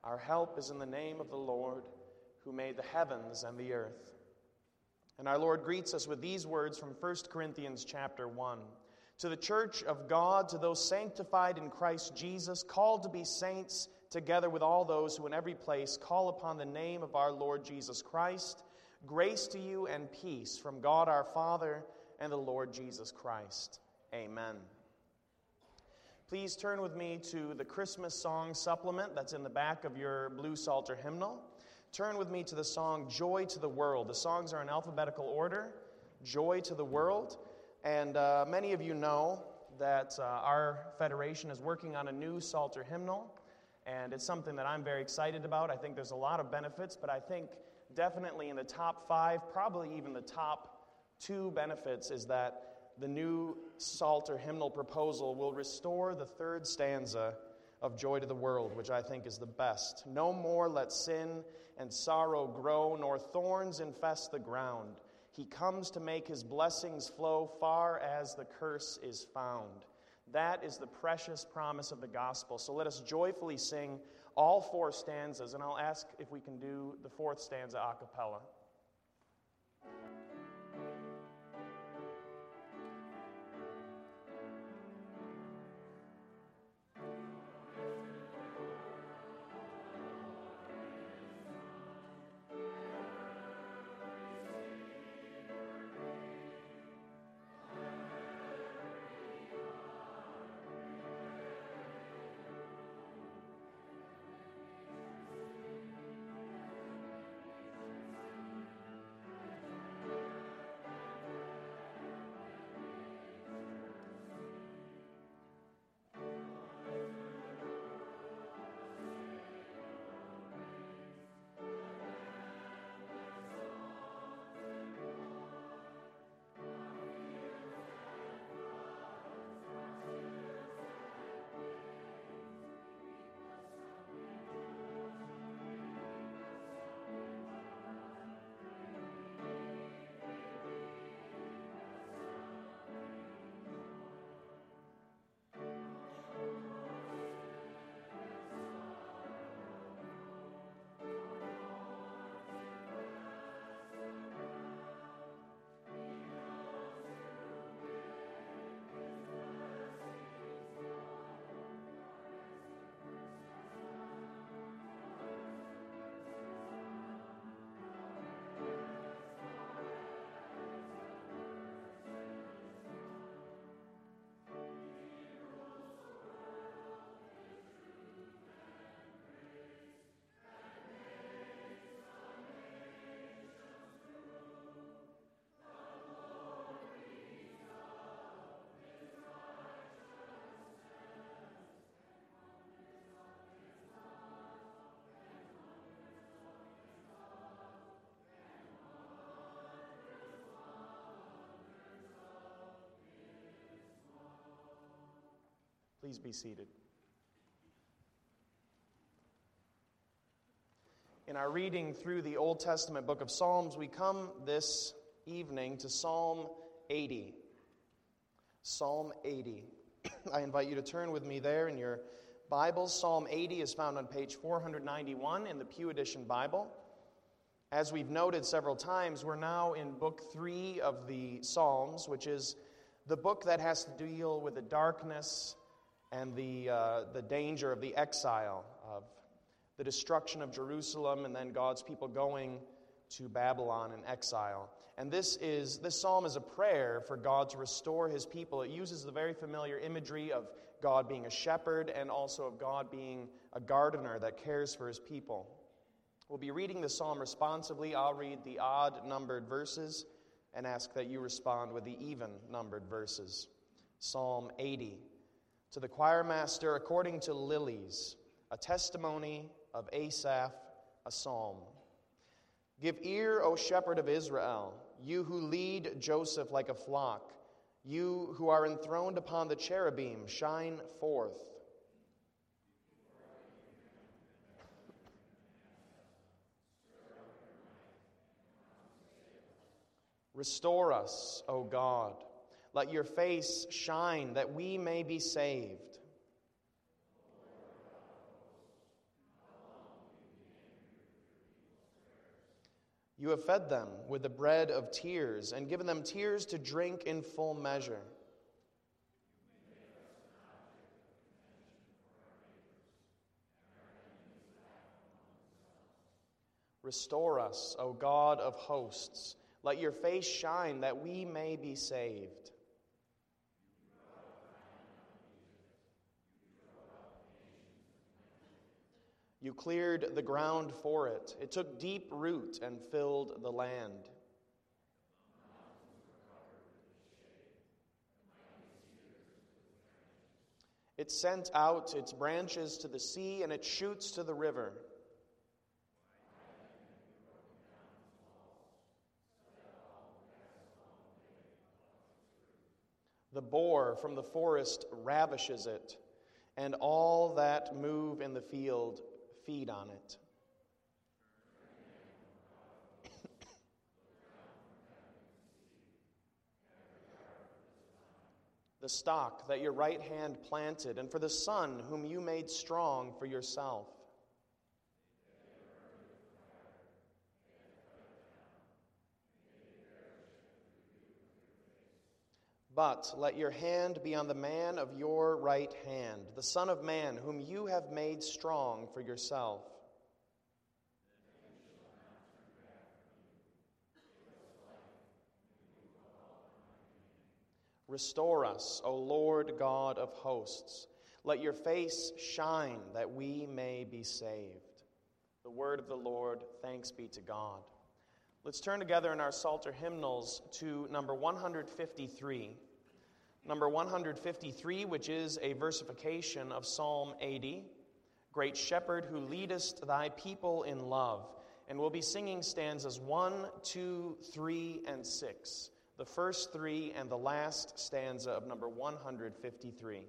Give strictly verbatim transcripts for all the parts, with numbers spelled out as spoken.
Our help is in the name of the Lord, who made the heavens and the earth. And our Lord greets us with these words from First Corinthians chapter one. To the church of God, to those sanctified in Christ Jesus, called to be saints, together with all those who in every place call upon the name of our Lord Jesus Christ, grace to you and peace from God our Father and the Lord Jesus Christ. Amen. Please turn with me to the Christmas song supplement that's in the back of your blue Psalter hymnal. Turn with me to the song Joy to the World. The songs are in alphabetical order. Joy to the World. And uh, many of you know that uh, our federation is working on a new Psalter hymnal, and it's something that I'm very excited about. I think there's a lot of benefits, but I think definitely in the top five, probably even the top two benefits, is that the new Psalter hymnal proposal will restore the third stanza of Joy to the World, which I think is the best. No more let sin and sorrow grow, nor thorns infest the ground. He comes to make his blessings flow far as the curse is found. That is the precious promise of the gospel. So let us joyfully sing all four stanzas, and I'll ask if we can do the fourth stanza a cappella. Please be seated. In our reading through the Old Testament book of Psalms, we come this evening to Psalm eighty. Psalm eighty. I invite you to turn with me there in your Bibles. Psalm eighty is found on page four ninety-one in the Pew Edition Bible. As we've noted several times, we're now in book three of the Psalms, which is the book that has to deal with the darkness and the uh, the danger of the exile, of the destruction of Jerusalem, and then God's people going to Babylon in exile. And this is this psalm is a prayer for God to restore his people. It uses the very familiar imagery of God being a shepherd and also of God being a gardener that cares for his people. We'll be reading the psalm responsively. I'll read the odd-numbered verses and ask that you respond with the even-numbered verses. Psalm eighty. To the choir master, according to lilies, a testimony of Asaph, a psalm. Give ear, O shepherd of Israel, you who lead Joseph like a flock, you who are enthroned upon the cherubim, shine forth. Restore us, O God. Let your face shine that we may be saved. You have fed them with the bread of tears and given them tears to drink in full measure. Restore us, O God of hosts. Let your face shine that we may be saved. You cleared the ground for it. It took deep root and filled the land. It sent out its branches to the sea and its shoots to the river. The boar from the forest ravishes it, and all that move in the field feed on it. The stock that your right hand planted, and for the son whom you made strong for yourself. But let your hand be on the man of your right hand, the Son of Man, whom you have made strong for yourself. Restore us, O Lord God of hosts. Let your face shine that we may be saved. The word of the Lord, thanks be to God. Let's turn together in our Psalter hymnals to number one hundred fifty-three. Number one hundred fifty-three, which is a versification of Psalm eighty. Great Shepherd, who leadest thy people in love. And we'll be singing stanzas one, two, three, and six. The first three and the last stanza of number one hundred fifty-three.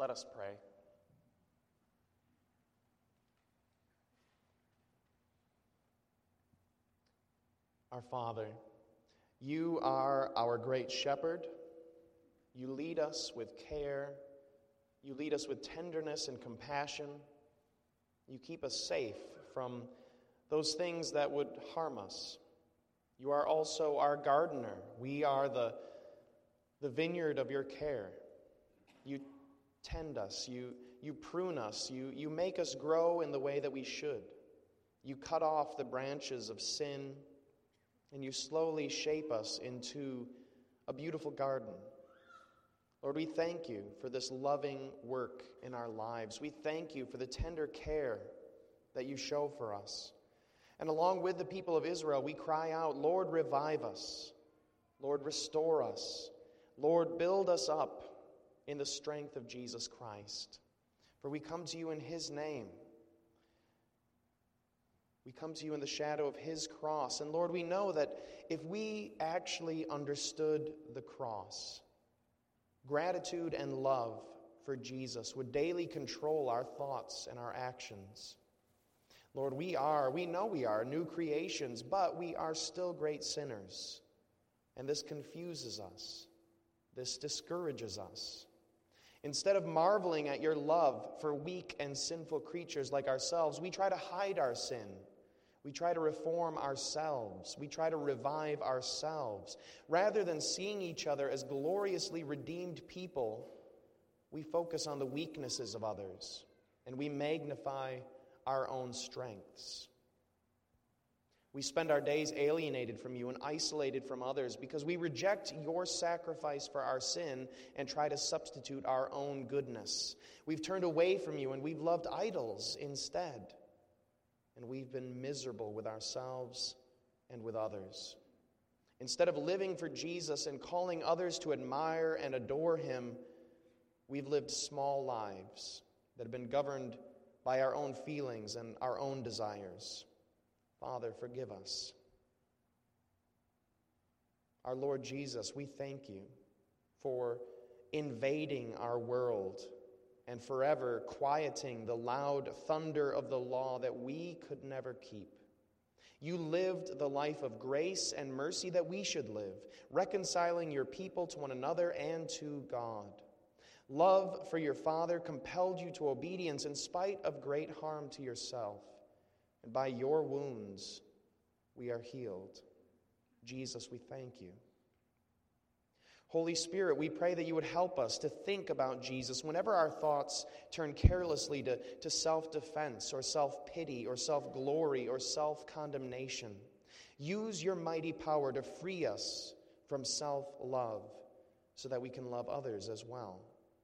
Let us pray. Our Father, you are our great shepherd. You lead us with care. You lead us with tenderness and compassion. You keep us safe from those things that would harm us. You are also our gardener. We are the, the vineyard of your care. You tend us. You, you prune us. You, you make us grow in the way that we should. You cut off the branches of sin, and you slowly shape us into a beautiful garden. Lord, we thank you for this loving work in our lives. We thank you for the tender care that you show for us. And along with the people of Israel, we cry out, Lord, revive us. Lord, restore us. Lord, build us up in the strength of Jesus Christ. For we come to you in his name. We come to you in the shadow of his cross. And Lord, we know that if we actually understood the cross, gratitude and love for Jesus would daily control our thoughts and our actions. Lord, we are, we know we are new creations, but we are still great sinners. And this confuses us. This discourages us. Instead of marveling at your love for weak and sinful creatures like ourselves, we try to hide our sin. We try to reform ourselves. We try to revive ourselves. Rather than seeing each other as gloriously redeemed people, we focus on the weaknesses of others, and we magnify our own strengths. We spend our days alienated from you and isolated from others because we reject your sacrifice for our sin and try to substitute our own goodness. We've turned away from you and we've loved idols instead. And we've been miserable with ourselves and with others. Instead of living for Jesus and calling others to admire and adore him, we've lived small lives that have been governed by our own feelings and our own desires. Father, forgive us. Our Lord Jesus, we thank you for invading our world and forever quieting the loud thunder of the law that we could never keep. You lived the life of grace and mercy that we should live, reconciling your people to one another and to God. Love for your Father compelled you to obedience in spite of great harm to yourself. And by your wounds, we are healed. Jesus, we thank you. Holy Spirit, we pray that you would help us to think about Jesus whenever our thoughts turn carelessly to, to self-defense or self-pity or self-glory or self-condemnation. Use your mighty power to free us from self-love so that we can love others as well.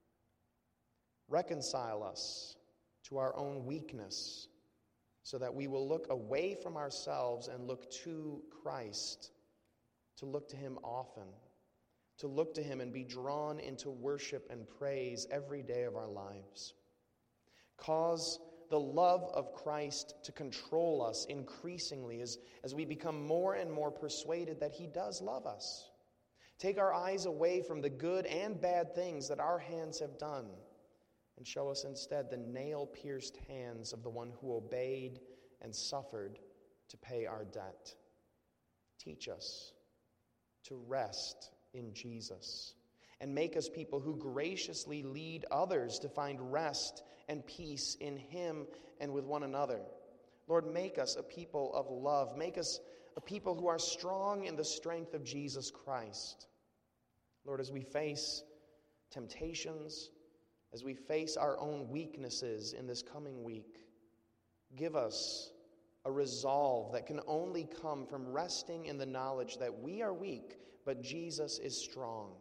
Reconcile us to our own weakness so that we will look away from ourselves and look to Christ, to look to him often, to look to him and be drawn into worship and praise every day of our lives. Cause the love of Christ to control us increasingly as, as we become more and more persuaded that he does love us. Take our eyes away from the good and bad things that our hands have done and show us instead the nail-pierced hands of the one who obeyed and suffered to pay our debt. Teach us to rest in Jesus and make us people who graciously lead others to find rest and peace in him and with one another. Lord, make us a people of love. Make us a people who are strong in the strength of Jesus Christ. Lord, as we face temptations, as we face our own weaknesses in this coming week, give us a resolve that can only come from resting in the knowledge that we are weak, but Jesus is strong.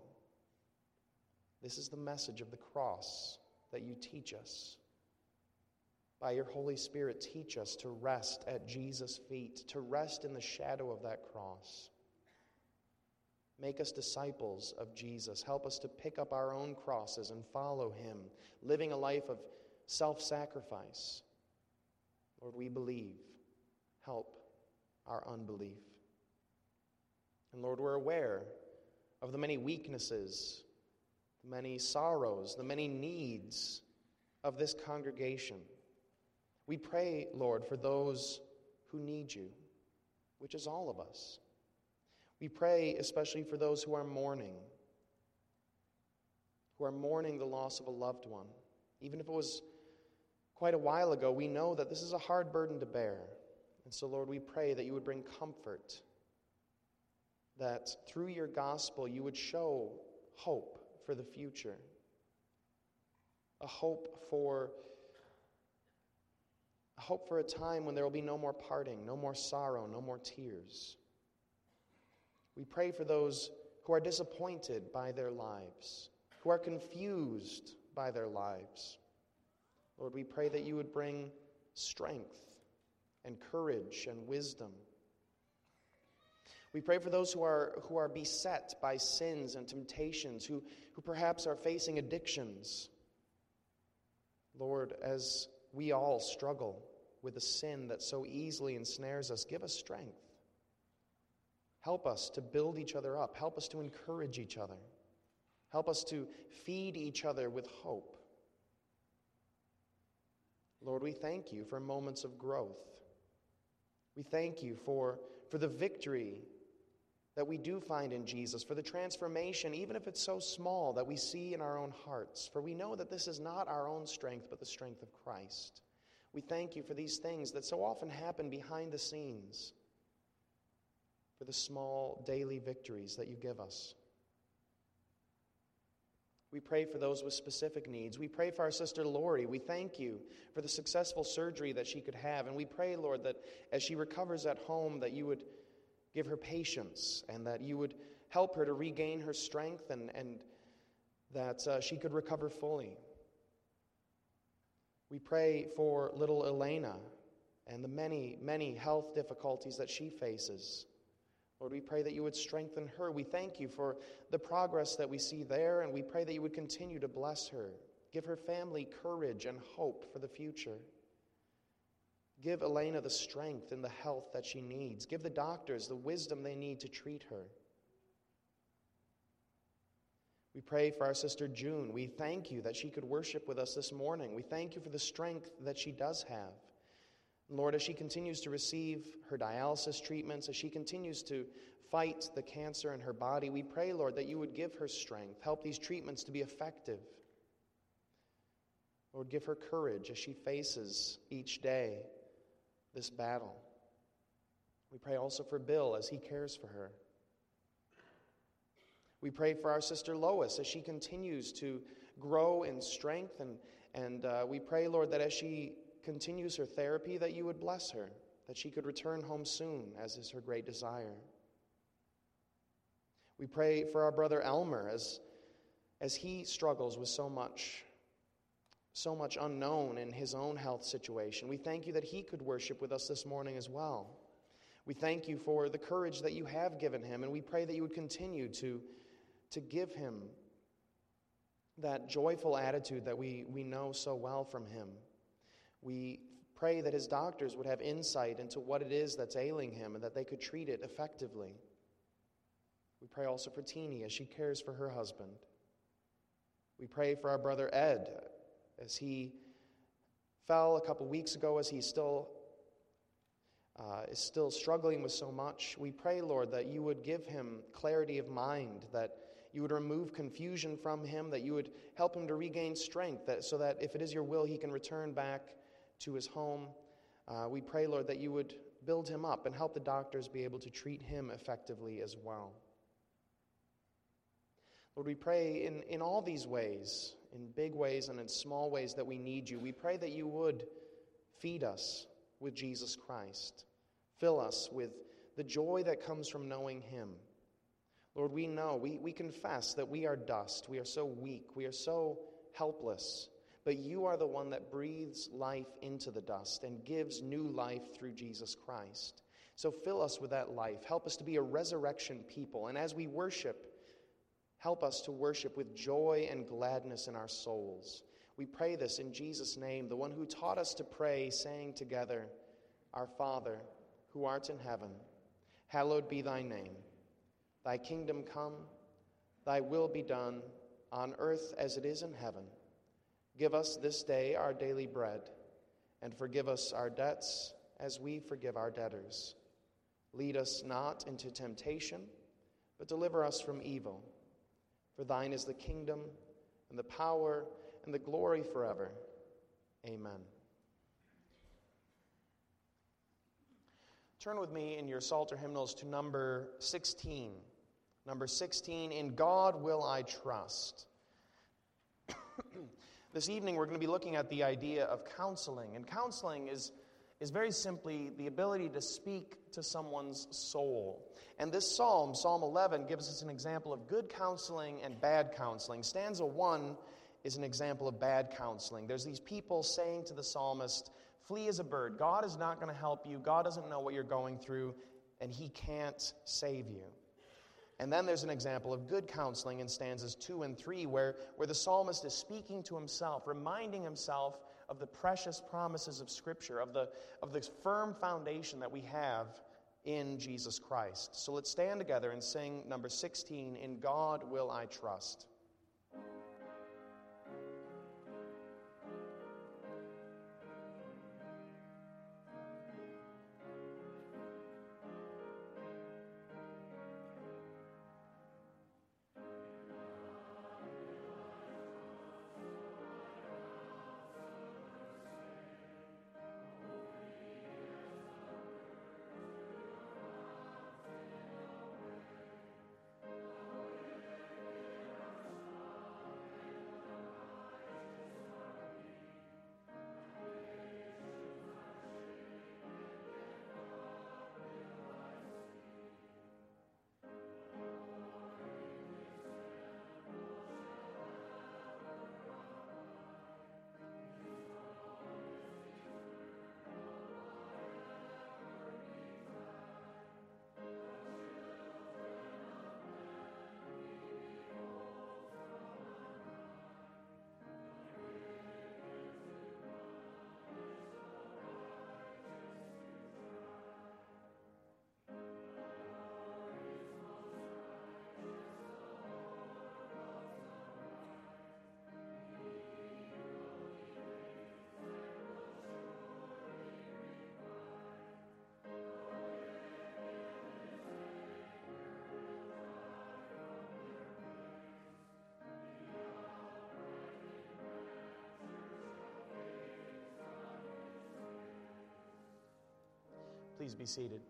This is the message of the cross that you teach us. By your Holy Spirit, teach us to rest at Jesus' feet, to rest in the shadow of that cross. Make us disciples of Jesus. Help us to pick up our own crosses and follow him, living a life of self-sacrifice. Lord, we believe. Help our unbelief. And Lord, we're aware of the many weaknesses, the many sorrows, the many needs of this congregation. We pray, Lord, for those who need you, which is all of us. We pray especially for those who are mourning, who are mourning the loss of a loved one. Even if it was quite a while ago, we know that this is a hard burden to bear. And so, Lord, we pray that you would bring comfort, that through your gospel you would show hope for the future, a hope for a hope for a time when there will be no more parting, no more sorrow, no more tears. We pray for those who are disappointed by their lives, who are confused by their lives. Lord, we pray that you would bring strength and courage and wisdom. We pray for those who are, who are beset by sins and temptations, who, who perhaps are facing addictions. Lord, as we all struggle with the sin that so easily ensnares us, give us strength. Help us to build each other up. Help us to encourage each other. Help us to feed each other with hope. Lord, we thank you for moments of growth. We thank you for, for the victory that we do find in Jesus, for the transformation, even if it's so small, that we see in our own hearts. For we know that this is not our own strength, but the strength of Christ. We thank you for these things that so often happen behind the scenes, for the small daily victories that you give us. We pray for those with specific needs. We pray for our sister Lori. We thank you for the successful surgery that she could have. And we pray, Lord, that as she recovers at home, that you would give her patience and that you would help her to regain her strength and, and that uh, she could recover fully. We pray for little Elena and the many, many health difficulties that she faces. Lord, we pray that you would strengthen her. We thank you for the progress that we see there, and we pray that you would continue to bless her. Give her family courage and hope for the future. Give Elena the strength and the health that she needs. Give the doctors the wisdom they need to treat her. We pray for our sister June. We thank you that she could worship with us this morning. We thank you for the strength that she does have. Lord, as she continues to receive her dialysis treatments, as she continues to fight the cancer in her body, we pray, Lord, that you would give her strength, help these treatments to be effective. Lord, give her courage as she faces each day this battle. We pray also for Bill as he cares for her. We pray for our sister Lois as she continues to grow in strength, and, and uh, we pray, Lord, that as she continues her therapy, that you would bless her, that she could return home soon, as is her great desire. We pray for our brother Elmer as, as he struggles with so much, so much unknown in his own health situation. We thank you that he could worship with us this morning as well. We thank you for the courage that you have given him, and we pray that you would continue to, to give him that joyful attitude that we, we know so well from him. We pray that his doctors would have insight into what it is that's ailing him and that they could treat it effectively. We pray also for Teenie as she cares for her husband. We pray for our brother Ed as he fell a couple weeks ago, as he still uh, is still struggling with so much. We pray, Lord, that you would give him clarity of mind, that you would remove confusion from him, that you would help him to regain strength, that, so that if it is your will, he can return back to his home. Uh, we pray, Lord, that you would build him up and help the doctors be able to treat him effectively as well. Lord, we pray in, in all these ways, in big ways and in small ways, that we need you. We pray that you would feed us with Jesus Christ. Fill us with the joy that comes from knowing him. Lord, we know, we, we confess that we are dust. We are so weak. We are so helpless. But you are the one that breathes life into the dust and gives new life through Jesus Christ. So fill us with that life. Help us to be a resurrection people. And as we worship, help us to worship with joy and gladness in our souls. We pray this in Jesus' name, the one who taught us to pray, saying together, Our Father, who art in heaven, hallowed be thy name. Thy kingdom come, thy will be done, on earth as it is in heaven. Give us this day our daily bread, and forgive us our debts as we forgive our debtors. Lead us not into temptation, but deliver us from evil. For thine is the kingdom, and the power, and the glory forever. Amen. Turn with me in your Psalter hymnals to number sixteen. Number sixteen, In God Will I Trust. This evening we're going to be looking at the idea of counseling. And counseling is, is very simply the ability to speak to someone's soul. And this psalm, Psalm eleven, gives us an example of good counseling and bad counseling. Stanza one is an example of bad counseling. There's these people saying to the psalmist, flee as a bird. God is not going to help you. God doesn't know what you're going through, and he can't save you. And then there's an example of good counseling in stanzas two and three, where, where the psalmist is speaking to himself, reminding himself of the precious promises of Scripture, of the, of the firm foundation that we have in Jesus Christ. So let's stand together and sing number sixteen, In God Will I Trust. Please be seated.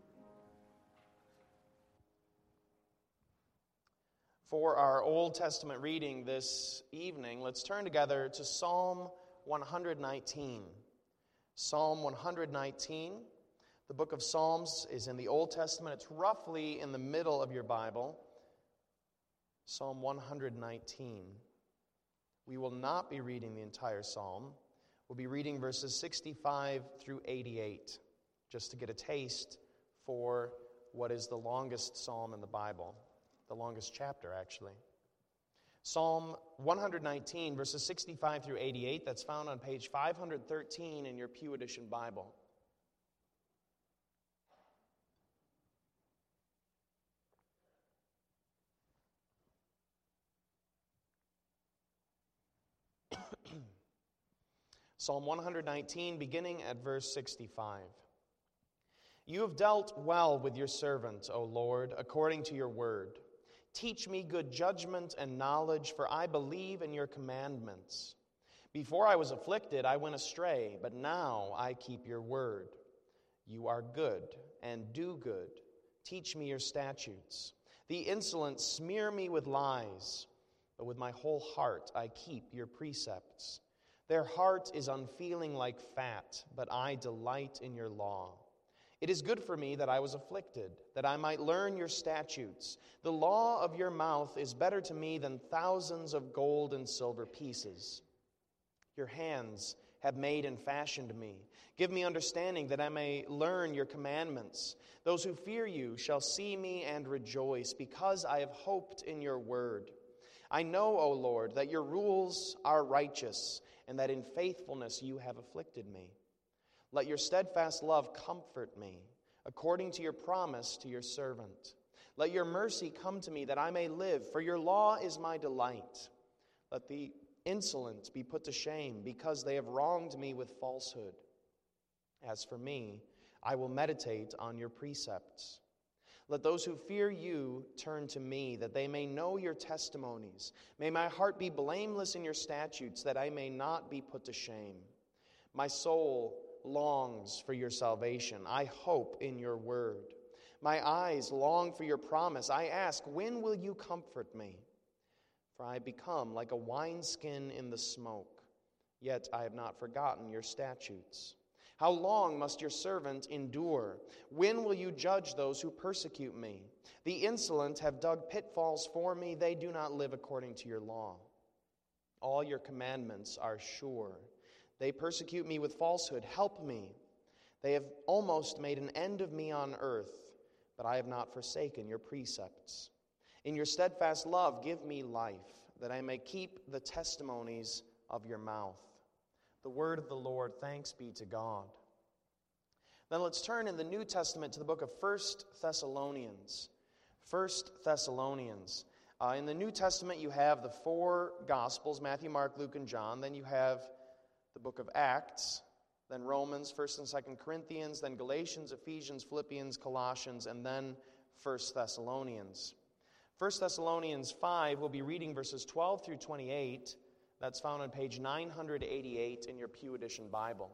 For our Old Testament reading this evening, let's turn together to Psalm one nineteen. Psalm one nineteen. The book of Psalms is in the Old Testament. It's roughly in the middle of your Bible. Psalm one nineteen. We will not be reading the entire psalm. We'll be reading verses sixty-five through eighty-eight. Just to get a taste for what is the longest psalm in the Bible, the longest chapter, actually. Psalm one nineteen, verses sixty-five through eighty-eight, that's found on page five thirteen in your Pew Edition Bible. Psalm one nineteen, beginning at verse sixty-five. You have dealt well with your servant, O Lord, according to your word. Teach me good judgment and knowledge, for I believe in your commandments. Before I was afflicted, I went astray, but now I keep your word. You are good and do good. Teach me your statutes. The insolent smear me with lies, but with my whole heart I keep your precepts. Their heart is unfeeling like fat, but I delight in your law. It is good for me that I was afflicted, that I might learn your statutes. The law of your mouth is better to me than thousands of gold and silver pieces. Your hands have made and fashioned me. Give me understanding that I may learn your commandments. Those who fear you shall see me and rejoice, because I have hoped in your word. I know, O Lord, that your rules are righteous, and that in faithfulness you have afflicted me. Let your steadfast love comfort me, according to your promise to your servant. Let your mercy come to me, that I may live, for your law is my delight. Let the insolent be put to shame, because they have wronged me with falsehood. As for me, I will meditate on your precepts. Let those who fear you turn to me, that they may know your testimonies. May my heart be blameless in your statutes, that I may not be put to shame. My soul longs for your salvation. I hope in your word. My eyes long for your promise. I ask, when will you comfort me? For I become like a wineskin in the smoke, yet I have not forgotten your statutes. How long must your servant endure? When will you judge those who persecute me? The insolent have dug pitfalls for me. They do not live according to your law. All your commandments are sure. They persecute me with falsehood. Help me. They have almost made an end of me on earth, but I have not forsaken your precepts. In your steadfast love, give me life, that I may keep the testimonies of your mouth. The word of the Lord, thanks be to God. Then let's turn in the New Testament to the book of First Thessalonians. First Thessalonians. Uh, in the New Testament, you have the four Gospels, Matthew, Mark, Luke, and John. Then you have the book of Acts, then Romans, First and Second Corinthians, then Galatians, Ephesians, Philippians, Colossians, and then First Thessalonians. First Thessalonians five, we'll be reading verses twelve through twenty-eight. That's found on page nine eighty-eight in your Pew Edition Bible.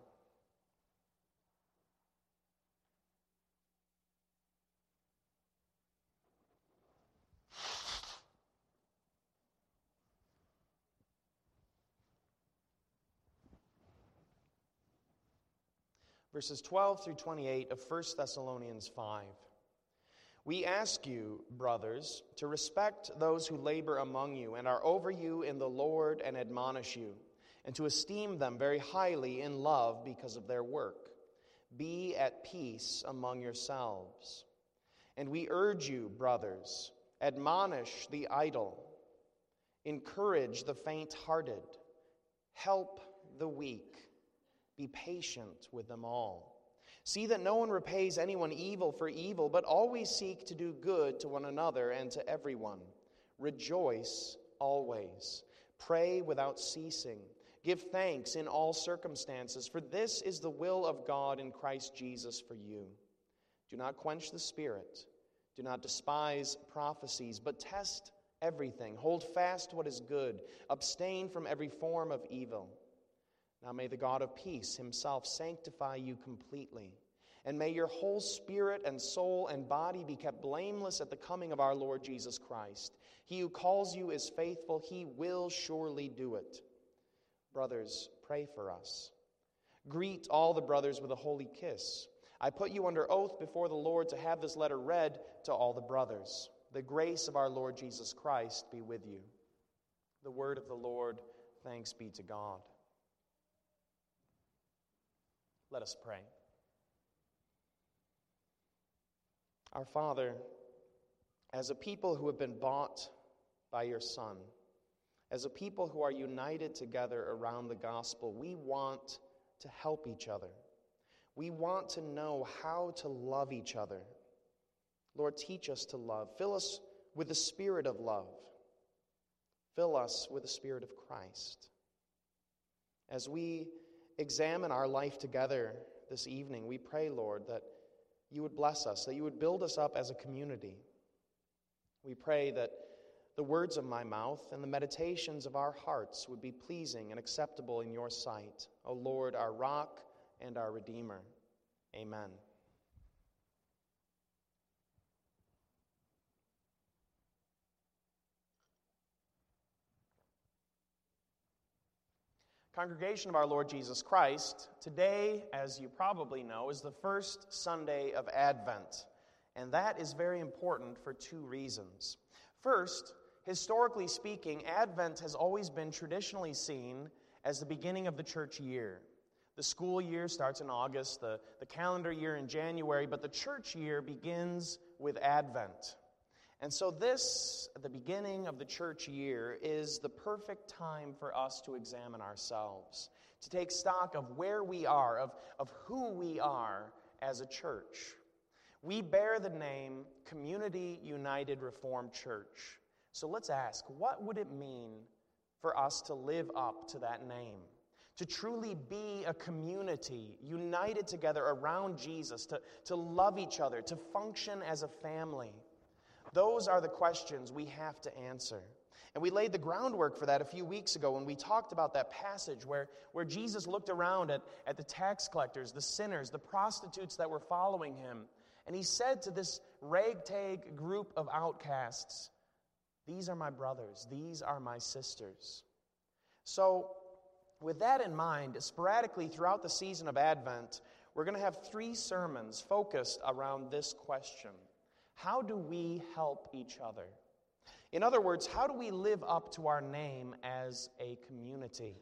Verses twelve through twenty-eight of First Thessalonians five. We ask you, brothers, to respect those who labor among you and are over you in the Lord and admonish you, and to esteem them very highly in love because of their work. Be at peace among yourselves. And we urge you, brothers, admonish the idle, encourage the faint-hearted, help the weak, be patient with them all. See that no one repays anyone evil for evil, but always seek to do good to one another and to everyone. Rejoice always. Pray without ceasing. Give thanks in all circumstances, for this is the will of God in Christ Jesus for you. Do not quench the Spirit. Do not despise prophecies, but test everything. Hold fast what is good. Abstain from every form of evil. Now may the God of peace himself sanctify you completely, and may your whole spirit and soul and body be kept blameless at the coming of our Lord Jesus Christ. He who calls you is faithful. He will surely do it. Brothers, pray for us. Greet all the brothers with a holy kiss. I put you under oath before the Lord to have this letter read to all the brothers. The grace of our Lord Jesus Christ be with you. The word of the Lord, thanks be to God. Let us pray. Our Father, as a people who have been bought by your Son, as a people who are united together around the gospel, we want to help each other. We want to know how to love each other. Lord, teach us to love. Fill us with the spirit of love. Fill us with the Spirit of Christ. As we examine our life together this evening, we pray, Lord, that you would bless us, that you would build us up as a community. We pray that the words of my mouth and the meditations of our hearts would be pleasing and acceptable in your sight, O Lord, our rock and our Redeemer. Amen. Congregation of our Lord Jesus Christ, today, as you probably know, is the first Sunday of Advent, and that is very important for two reasons. First, historically speaking, Advent has always been traditionally seen as the beginning of the church year. The school year starts in August, the, the calendar year in January, but the church year begins with Advent. And so this, at the beginning of the church year, is the perfect time for us to examine ourselves, to take stock of where we are, of, of who we are as a church. We bear the name Community United Reformed Church. So let's ask, what would it mean for us to live up to that name, to truly be a community united together around Jesus, to, to love each other, to function as a family. Those are the questions we have to answer. And we laid the groundwork for that a few weeks ago when we talked about that passage where, where Jesus looked around at, at the tax collectors, the sinners, the prostitutes that were following him. And he said to this ragtag group of outcasts, "These are my brothers, these are my sisters." So, with that in mind, sporadically throughout the season of Advent, we're going to have three sermons focused around this question. How do we help each other? In other words, how do we live up to our name as a community?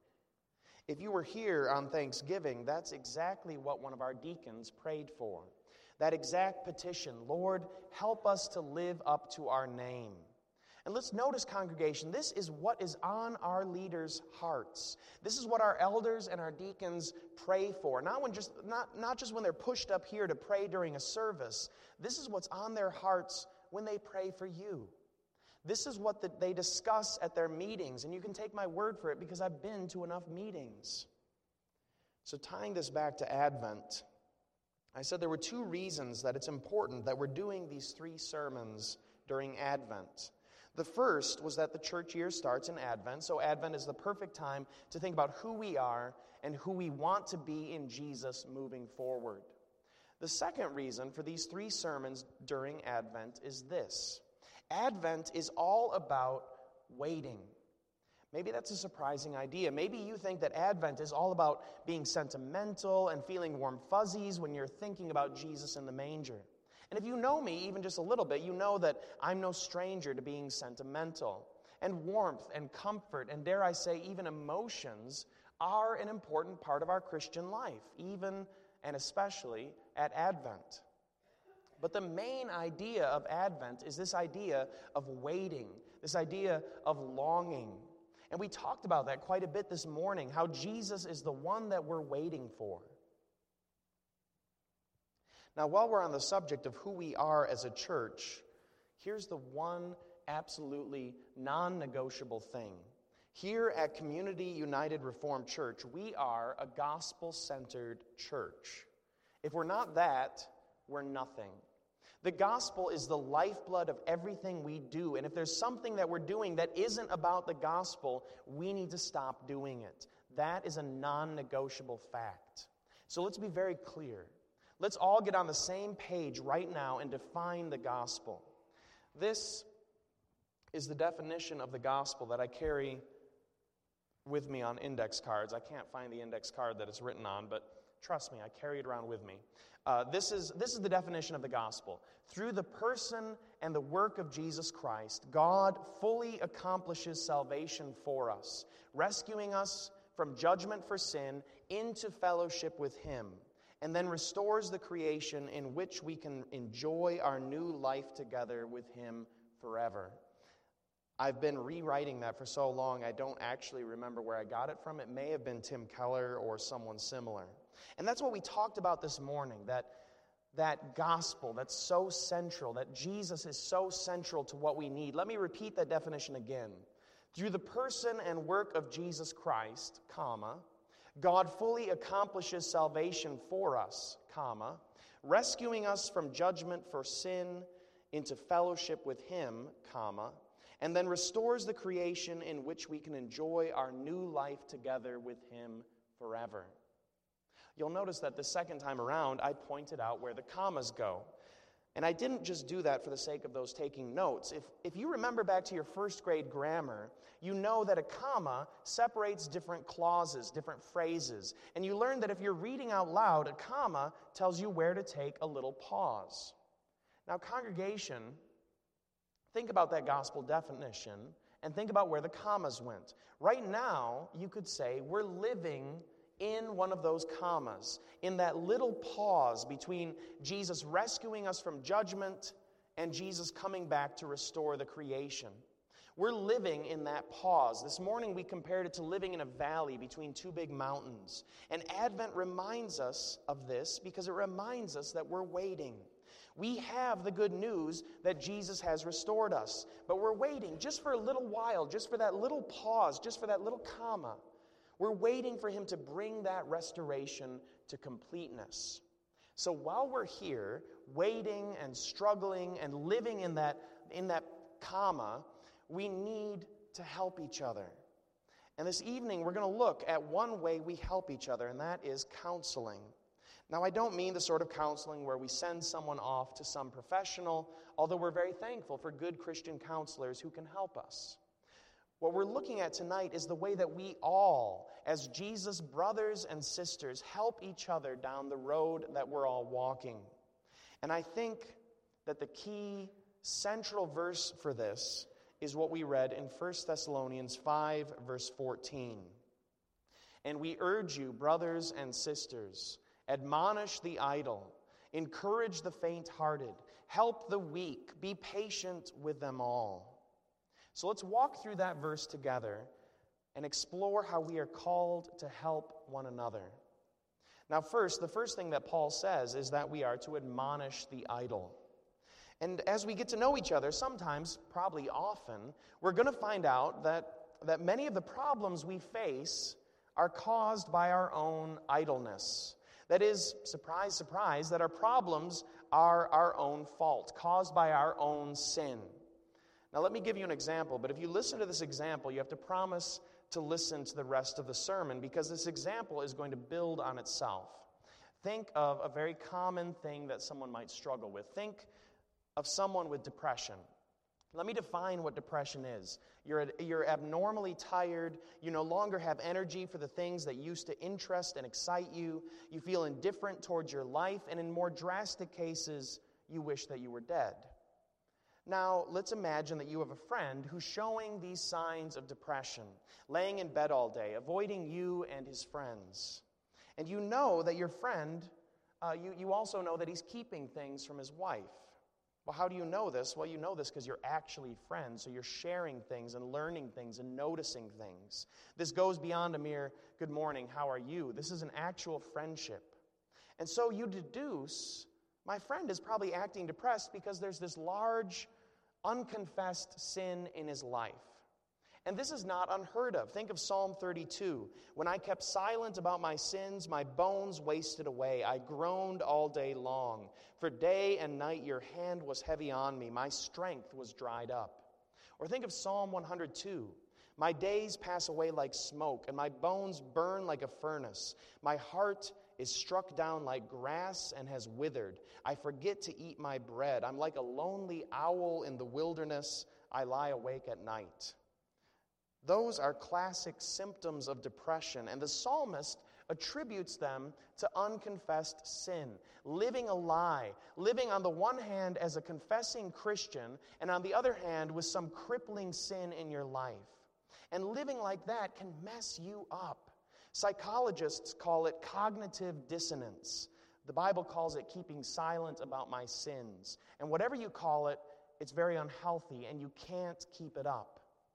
If you were here on Thanksgiving, that's exactly what one of our deacons prayed for. That exact petition, "Lord, help us to live up to our name." And let's notice, congregation, this is what is on our leaders' hearts. This is what our elders and our deacons pray for. Not when just not, not just when they're pushed up here to pray during a service. This is what's on their hearts when they pray for you. This is what the, they discuss at their meetings, and you can take my word for it because I've been to enough meetings. So tying this back to Advent, I said there were two reasons that it's important that we're doing these three sermons during Advent. The first was that the church year starts in Advent, so Advent is the perfect time to think about who we are and who we want to be in Jesus moving forward. The second reason for these three sermons during Advent is this. Advent is all about waiting. Maybe that's a surprising idea. Maybe you think that Advent is all about being sentimental and feeling warm fuzzies when you're thinking about Jesus in the manger. And if you know me even just a little bit, you know that I'm no stranger to being sentimental. And warmth and comfort and, dare I say, even emotions are an important part of our Christian life, even and especially at Advent. But the main idea of Advent is this idea of waiting, this idea of longing. And we talked about that quite a bit this morning, how Jesus is the one that we're waiting for. Now, while we're on the subject of who we are as a church, here's the one absolutely non-negotiable thing. Here at Community United Reformed Church, we are a gospel-centered church. If we're not that, we're nothing. The gospel is the lifeblood of everything we do, and if there's something that we're doing that isn't about the gospel, we need to stop doing it. That is a non-negotiable fact. So let's be very clear. Let's all get on the same page right now and define the gospel. This is the definition of the gospel that I carry with me on index cards. I can't find the index card that it's written on, but trust me, I carry it around with me. Uh, this is, this is the definition of the gospel. Through the person and the work of Jesus Christ, God fully accomplishes salvation for us, rescuing us from judgment for sin into fellowship with Him, and then restores the creation in which we can enjoy our new life together with Him forever. I've been rewriting that for so long, I don't actually remember where I got it from. It may have been Tim Keller or someone similar. And that's what we talked about this morning, that, that gospel that's so central, that Jesus is so central to what we need. Let me repeat that definition again. Through the person and work of Jesus Christ, comma, God fully accomplishes salvation for us, comma, rescuing us from judgment for sin into fellowship with Him, comma, and then restores the creation in which we can enjoy our new life together with Him forever. You'll notice that the second time around, I pointed out where the commas go. And I didn't just do that for the sake of those taking notes. If, if you remember back to your first grade grammar, you know that a comma separates different clauses, different phrases. And you learn that if you're reading out loud, a comma tells you where to take a little pause. Now, congregation, think about that gospel definition and think about where the commas went. Right now, you could say we're living in one of those commas, in that little pause between Jesus rescuing us from judgment and Jesus coming back to restore the creation. We're living in that pause. This morning we compared it to living in a valley between two big mountains. And Advent reminds us of this because it reminds us that we're waiting. We have the good news that Jesus has restored us, but we're waiting just for a little while, just for that little pause, just for that little comma. We're waiting for him to bring that restoration to completeness. So while we're here, waiting and struggling and living in that, in that comma, we need to help each other. And this evening, we're going to look at one way we help each other, and that is counseling. Now, I don't mean the sort of counseling where we send someone off to some professional, although we're very thankful for good Christian counselors who can help us. What we're looking at tonight is the way that we all, as Jesus' brothers and sisters, help each other down the road that we're all walking. And I think that the key central verse for this is what we read in First Thessalonians five, verse fourteen. And we urge you, brothers and sisters, admonish the idle, encourage the faint-hearted, help the weak, be patient with them all. So let's walk through that verse together and explore how we are called to help one another. Now first, the first thing that Paul says is that we are to admonish the idle. And as we get to know each other, sometimes, probably often, we're going to find out that, that many of the problems we face are caused by our own idleness. That is, surprise, surprise, that our problems are our own fault, caused by our own sin. Now, let me give you an example, but if you listen to this example, you have to promise to listen to the rest of the sermon, because this example is going to build on itself. Think of a very common thing that someone might struggle with. Think of someone with depression. Let me define what depression is. You're, you're abnormally tired. You no longer have energy for the things that used to interest and excite you. You feel indifferent towards your life, and in more drastic cases, you wish that you were dead. Now, let's imagine that you have a friend who's showing these signs of depression, laying in bed all day, avoiding you and his friends. And you know that your friend, uh, you, you also know that he's keeping things from his wife. Well, how do you know this? Well, you know this because you're actually friends, so you're sharing things and learning things and noticing things. This goes beyond a mere, good morning, how are you? This is an actual friendship. And so you deduce, my friend is probably acting depressed because there's this large, unconfessed sin in his life. And this is not unheard of. Think of Psalm thirty-two. When I kept silent about my sins, my bones wasted away. I groaned all day long. For day and night your hand was heavy on me. My strength was dried up. Or think of Psalm one hundred two. My days pass away like smoke, and my bones burn like a furnace. My heart is struck down like grass and has withered. I forget to eat my bread. I'm like a lonely owl in the wilderness. I lie awake at night. Those are classic symptoms of depression, and the psalmist attributes them to unconfessed sin, living a lie, living on the one hand as a confessing Christian, and on the other hand with some crippling sin in your life. And living like that can mess you up. Psychologists call it cognitive dissonance. The Bible calls it keeping silent about my sins. And whatever you call it, it's very unhealthy, and you can't keep it up.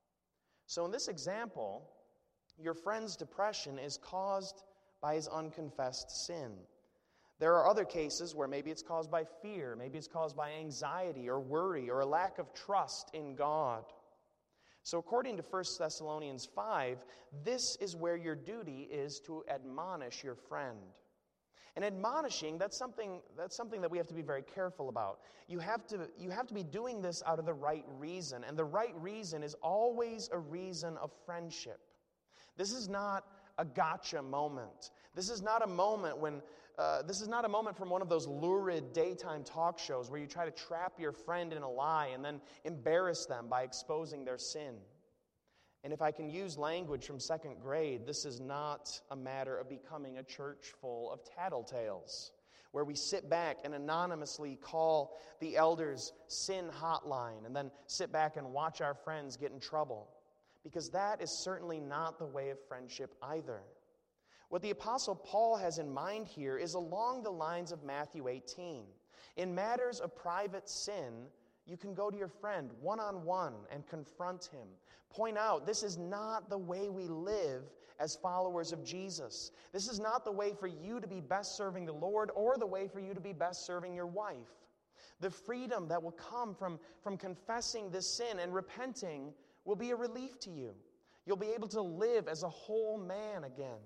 So in this example, your friend's depression is caused by his unconfessed sin. There are other cases where maybe it's caused by fear, maybe it's caused by anxiety or worry or a lack of trust in God. So according to First Thessalonians five, this is where your duty is to admonish your friend. And admonishing, that's something, that's something that we have to be very careful about. You have to, you have to be doing this out of the right reason. And the right reason is always a reason of friendship. This is not a gotcha moment. This is not a moment when, uh, this is not a moment from one of those lurid daytime talk shows where you try to trap your friend in a lie and then embarrass them by exposing their sin. And if I can use language from second grade, this is not a matter of becoming a church full of tattletales, where we sit back and anonymously call the elders' sin hotline and then sit back and watch our friends get in trouble. Because that is certainly not the way of friendship either. What the Apostle Paul has in mind here is along the lines of Matthew eighteen. In matters of private sin, you can go to your friend one-on-one and confront him. Point out, this is not the way we live as followers of Jesus. This is not the way for you to be best serving the Lord or the way for you to be best serving your wife. The freedom that will come from, from confessing this sin and repenting will be a relief to you. You'll be able to live as a whole man again.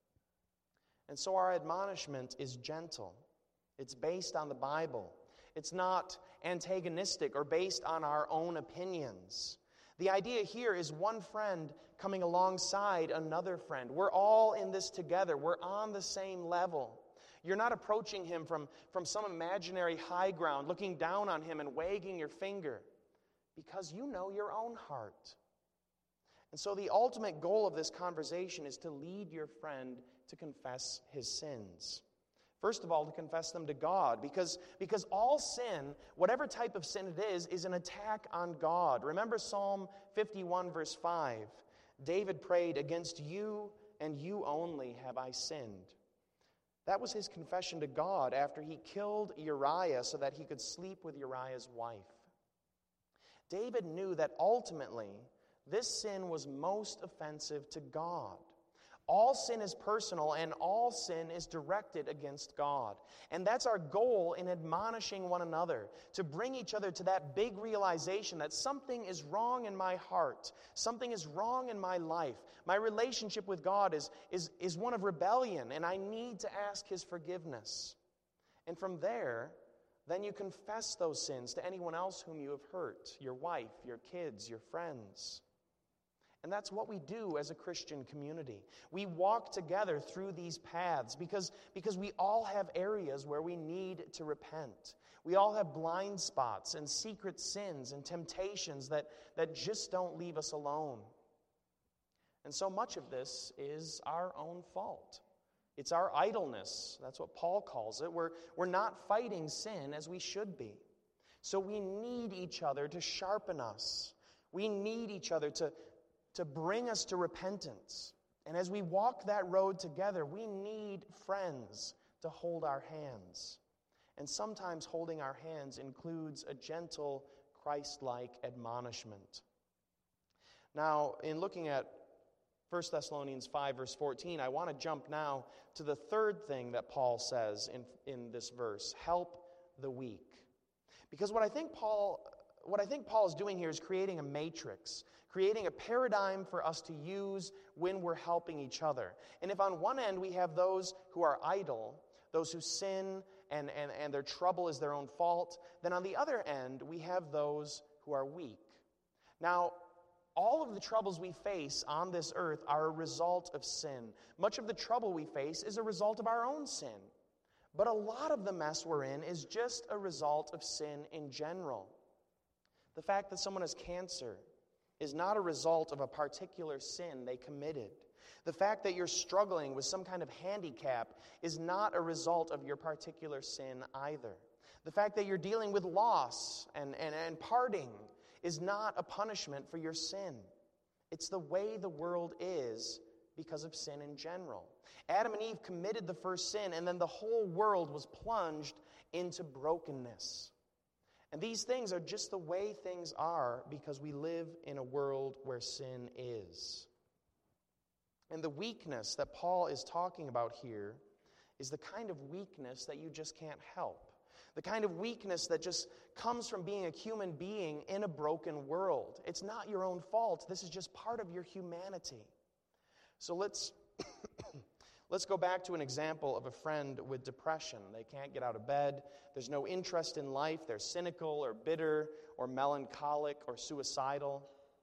And so our admonishment is gentle. It's based on the Bible. It's not antagonistic or based on our own opinions. The idea here is one friend coming alongside another friend. We're all in this together. We're on the same level. You're not approaching him from, from some imaginary high ground, looking down on him and wagging your finger, because you know your own heart. And so the ultimate goal of this conversation is to lead your friend to confess his sins. First of all, to confess them to God, because, because all sin, whatever type of sin it is, is an attack on God. Remember Psalm fifty-one, verse five. David prayed, "Against you and you only have I sinned." That was his confession to God after he killed Uriah so that he could sleep with Uriah's wife. David knew that ultimately this sin was most offensive to God. All sin is personal, and all sin is directed against God. And that's our goal in admonishing one another, to bring each other to that big realization that something is wrong in my heart, something is wrong in my life. My relationship with God is, is, is one of rebellion, and I need to ask His forgiveness. And from there, then you confess those sins to anyone else whom you have hurt, your wife, your kids, your friends. And that's what we do as a Christian community. We walk together through these paths because, because we all have areas where we need to repent. We all have blind spots and secret sins and temptations that, that just don't leave us alone. And so much of this is our own fault. It's our idleness. That's what Paul calls it. We're, we're not fighting sin as we should be. So we need each other to sharpen us. We need each other to to bring us to repentance. And as we walk that road together, we need friends to hold our hands. And sometimes holding our hands includes a gentle, Christ-like admonishment. Now, in looking at First Thessalonians five, verse fourteen, I want to jump now to the third thing that Paul says in, in this verse: help the weak. Because what I think Paul, what I think Paul is doing here is creating a matrix, creating a paradigm for us to use when we're helping each other. And if on one end we have those who are idle, those who sin and, and, and their trouble is their own fault, then on the other end we have those who are weak. Now, all of the troubles we face on this earth are a result of sin. Much of the trouble we face is a result of our own sin. But a lot of the mess we're in is just a result of sin in general. The fact that someone has cancer is not a result of a particular sin they committed. The fact that you're struggling with some kind of handicap is not a result of your particular sin either. The fact that you're dealing with loss and, and, and parting is not a punishment for your sin. It's the way the world is because of sin in general. Adam and Eve committed the first sin, and then the whole world was plunged into brokenness. And these things are just the way things are because we live in a world where sin is. And the weakness that Paul is talking about here is the kind of weakness that you just can't help. The kind of weakness that just comes from being a human being in a broken world. It's not your own fault. This is just part of your humanity. So let's Let's go back to an example of a friend with depression. They can't get out of bed. There's no interest in life. They're cynical or bitter or melancholic or suicidal.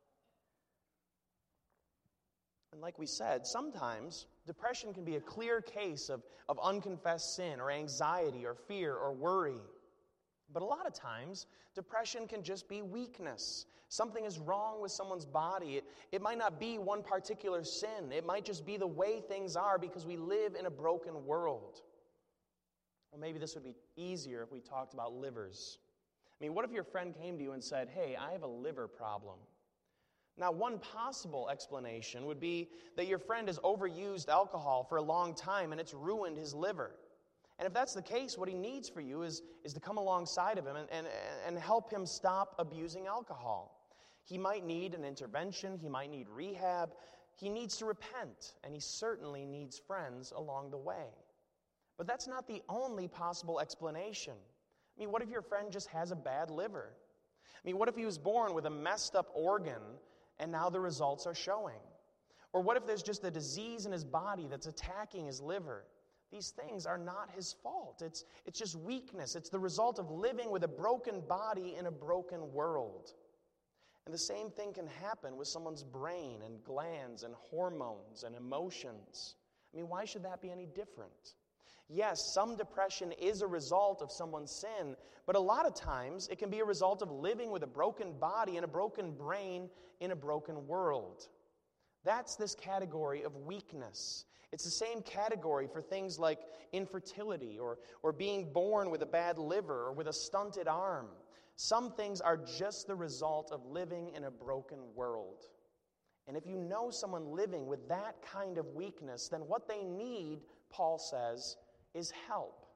And like we said, sometimes depression can be a clear case of, of unconfessed sin or anxiety or fear or worry. But a lot of times, depression can just be weakness. Something is wrong with someone's body. It, it might not be one particular sin. It might just be the way things are because we live in a broken world. Well, maybe this would be easier if we talked about livers. I mean, what if your friend came to you and said, "Hey, I have a liver problem"? Now, one possible explanation would be that your friend has overused alcohol for a long time and it's ruined his liver. And if that's the case, what he needs for you is, is to come alongside of him and, and, and help him stop abusing alcohol. He might need an intervention. He might need rehab. He needs to repent, and he certainly needs friends along the way. But that's not the only possible explanation. I mean, what if your friend just has a bad liver? I mean, what if he was born with a messed up organ and now the results are showing? Or what if there's just a disease in his body that's attacking his liver? These things are not his fault. It's, it's just weakness. It's the result of living with a broken body in a broken world. And the same thing can happen with someone's brain and glands and hormones and emotions. I mean, why should that be any different? Yes, some depression is a result of someone's sin, but a lot of times it can be a result of living with a broken body and a broken brain in a broken world. That's this category of weakness. It's the same category for things like infertility or, or being born with a bad liver or with a stunted arm. Some things are just the result of living in a broken world. And if you know someone living with that kind of weakness, then what they need, Paul says, is help.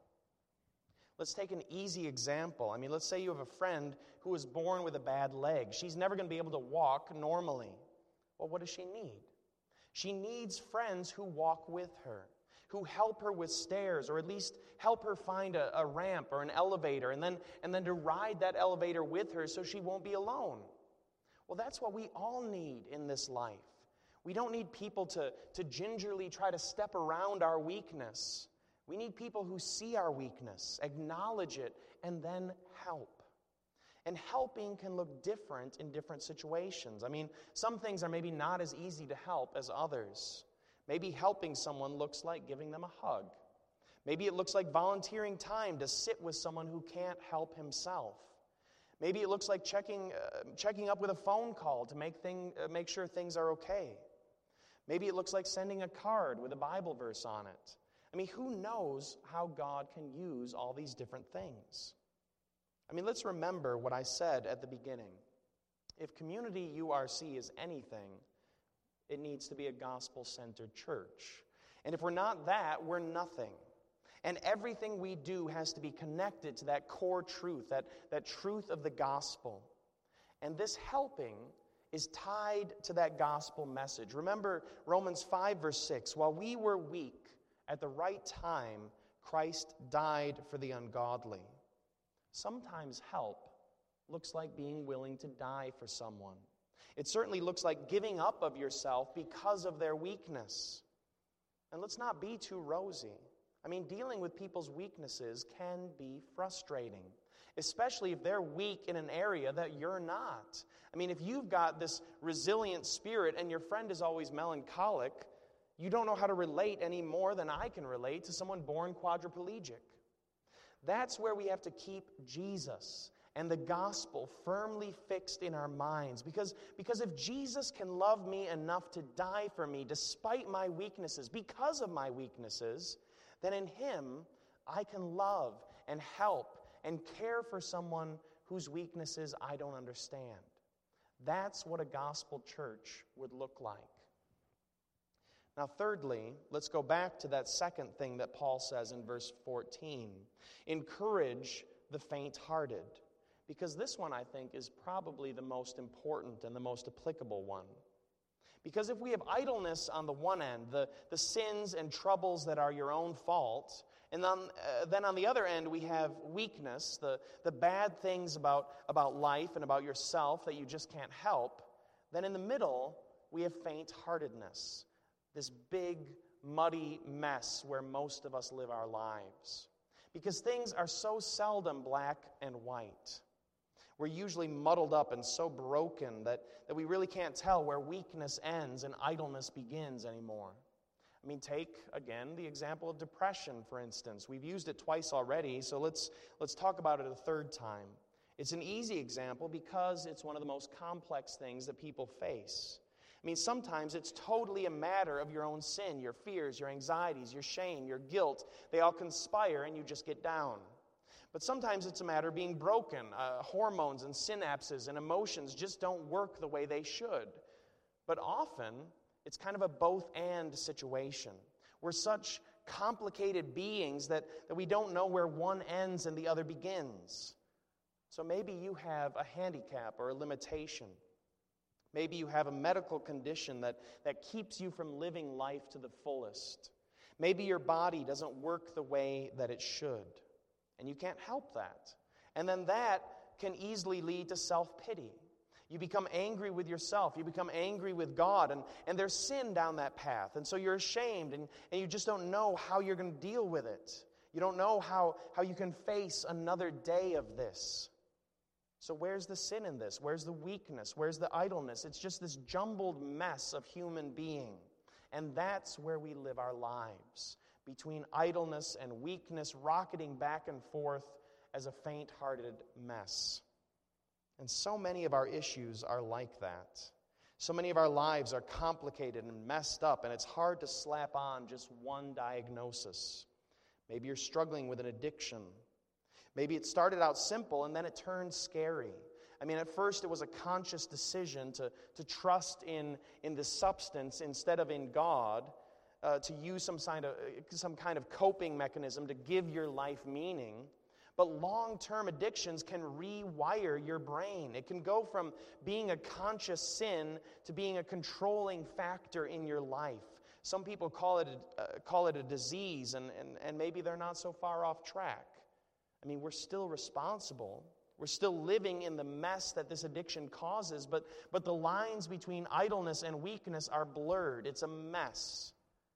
Let's take an easy example. I mean, let's say you have a friend who was born with a bad leg. She's never going to be able to walk normally. Well, what does she need? She needs friends who walk with her, who help her with stairs, or at least help her find a, a ramp or an elevator, and then, and then to ride that elevator with her so she won't be alone. Well, that's what we all need in this life. We don't need people to, to gingerly try to step around our weakness. We need people who see our weakness, acknowledge it, and then help. And helping can look different in different situations. I mean, some things are maybe not as easy to help as others. Maybe helping someone looks like giving them a hug. Maybe it looks like volunteering time to sit with someone who can't help himself. Maybe it looks like checking uh, checking up with a phone call to make thing, uh, make sure things are okay. Maybe it looks like sending a card with a Bible verse on it. I mean, who knows how God can use all these different things? I mean, let's remember what I said at the beginning. If Community U R C is anything, it needs to be a gospel-centered church. And if we're not that, we're nothing. And everything we do has to be connected to that core truth, that, that truth of the gospel. And this helping is tied to that gospel message. Remember Romans five, verse six, while we were weak, at the right time, Christ died for the ungodly. Sometimes help looks like being willing to die for someone. It certainly looks like giving up of yourself because of their weakness. And let's not be too rosy. I mean, dealing with people's weaknesses can be frustrating, especially if they're weak in an area that you're not. I mean, if you've got this resilient spirit and your friend is always melancholic, you don't know how to relate any more than I can relate to someone born quadriplegic. That's where we have to keep Jesus and the gospel firmly fixed in our minds. Because, because if Jesus can love me enough to die for me despite my weaknesses, because of my weaknesses, then in Him I can love and help and care for someone whose weaknesses I don't understand. That's what a gospel church would look like. Now, thirdly, let's go back to that second thing that Paul says in verse fourteen. Encourage the faint-hearted. Because this one, I think, is probably the most important and the most applicable one. Because if we have idleness on the one end, the, the sins and troubles that are your own fault, and then, uh, then on the other end we have weakness, the, the bad things about, about life and about yourself that you just can't help, then in the middle we have faint-heartedness. This big, muddy mess where most of us live our lives. Because things are so seldom black and white. We're usually muddled up and so broken that, that we really can't tell where weakness ends and idleness begins anymore. I mean, take, again, the example of depression, for instance. We've used it twice already, so let's, let's talk about it a third time. It's an easy example because it's one of the most complex things that people face. I mean, sometimes it's totally a matter of your own sin, your fears, your anxieties, your shame, your guilt. They all conspire and you just get down. But sometimes it's a matter of being broken. Uh, hormones and synapses and emotions just don't work the way they should. But often, it's kind of a both-and situation. We're such complicated beings that, that we don't know where one ends and the other begins. So maybe you have a handicap or a limitation. Maybe you have a medical condition that, that keeps you from living life to the fullest. Maybe your body doesn't work the way that it should, and you can't help that. And then that can easily lead to self-pity. You become angry with yourself. You become angry with God. And, and there's sin down that path. And so you're ashamed, and, and you just don't know how you're going to deal with it. You don't know how, how you can face another day of this. So where's the sin in this? Where's the weakness? Where's the idleness? It's just this jumbled mess of human being. And that's where we live our lives, between idleness and weakness, rocketing back and forth as a faint-hearted mess. And so many of our issues are like that. So many of our lives are complicated and messed up, and it's hard to slap on just one diagnosis. Maybe you're struggling with an addiction. Maybe it started out simple and then it turned scary. I mean, at first it was a conscious decision to, to trust in, in the substance instead of in God, uh, to use some kind, of, some kind of coping mechanism to give your life meaning. But long-term addictions can rewire your brain. It can go from being a conscious sin to being a controlling factor in your life. Some people call it a, uh, call it a disease, and, and, and maybe they're not so far off track. I mean, we're still responsible. We're still living in the mess that this addiction causes, but, but the lines between idleness and weakness are blurred. It's a mess.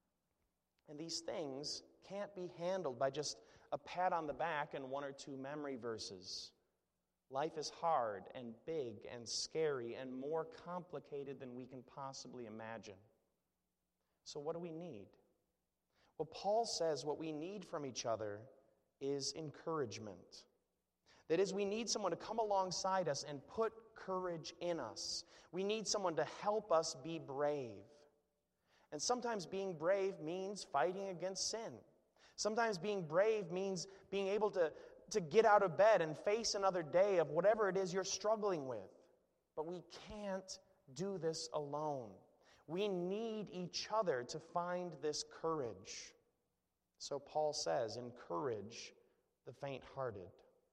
And these things can't be handled by just a pat on the back and one or two memory verses. Life is hard and big and scary and more complicated than we can possibly imagine. So what do we need? Well, Paul says what we need from each other is encouragement. That is, we need someone to come alongside us and put courage in us. We need someone to help us be brave. And sometimes being brave means fighting against sin. Sometimes being brave means being able to, to get out of bed and face another day of whatever it is you're struggling with. But we can't do this alone. We need each other to find this courage. So Paul says, encourage the faint-hearted.